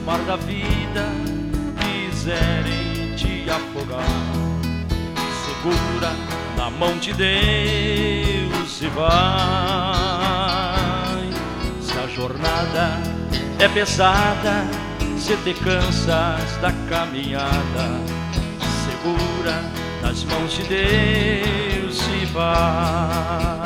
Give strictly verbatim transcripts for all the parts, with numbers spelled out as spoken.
mar da vida quiserem te afogar, segura na mão de Deus e vai. Se a jornada é pesada, se te cansas da caminhada, segura nas mãos de Deus e vai.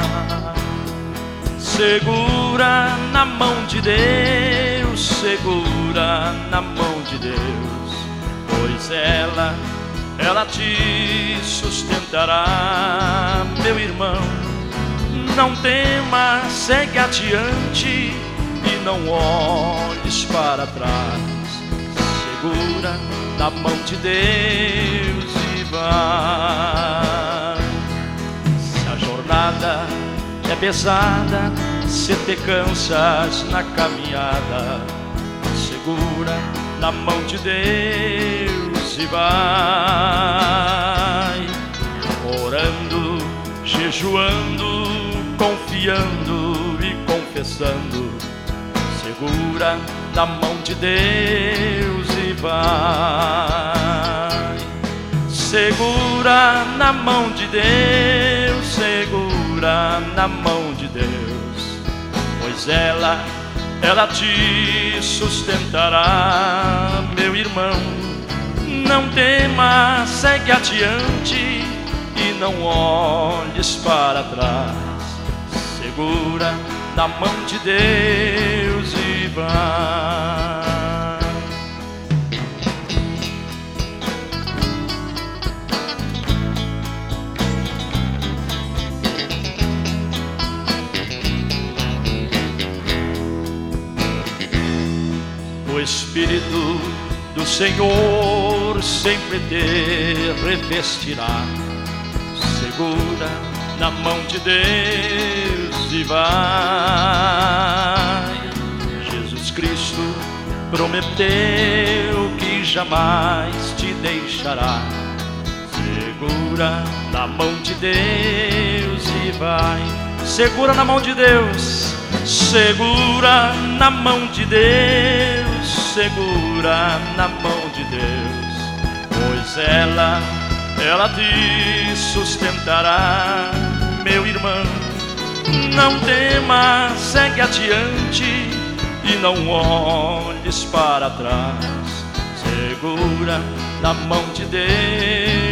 Segura na mão de Deus, segura na mão de Deus, pois ela, ela te sustentará, meu irmão. Não temas, segue adiante e não olhes para trás. Segura na mão de Deus e vai. Se a jornada é pesada, se te cansas na caminhada, segura na mão de Deus e vai. Orando, jejuando, confiando e confessando, segura na mão de Deus e vai. Segura na mão de Deus, segura na mão de Deus, pois ela, ela te sustentará, meu irmão. Não temas, segue adiante e não olhes para trás. Segura na mão de Deus e vai. O Espírito do Senhor sempre te revestirá. Segura na mão de Deus e vai. Jesus Cristo prometeu que jamais te deixará. Segura na mão de Deus e vai. Segura na mão de Deus, segura na mão de Deus, segura na mão de Deus, pois ela, ela te sustentará, meu irmão. Não temas, segue adiante e não olhes para trás. Segura na mão de Deus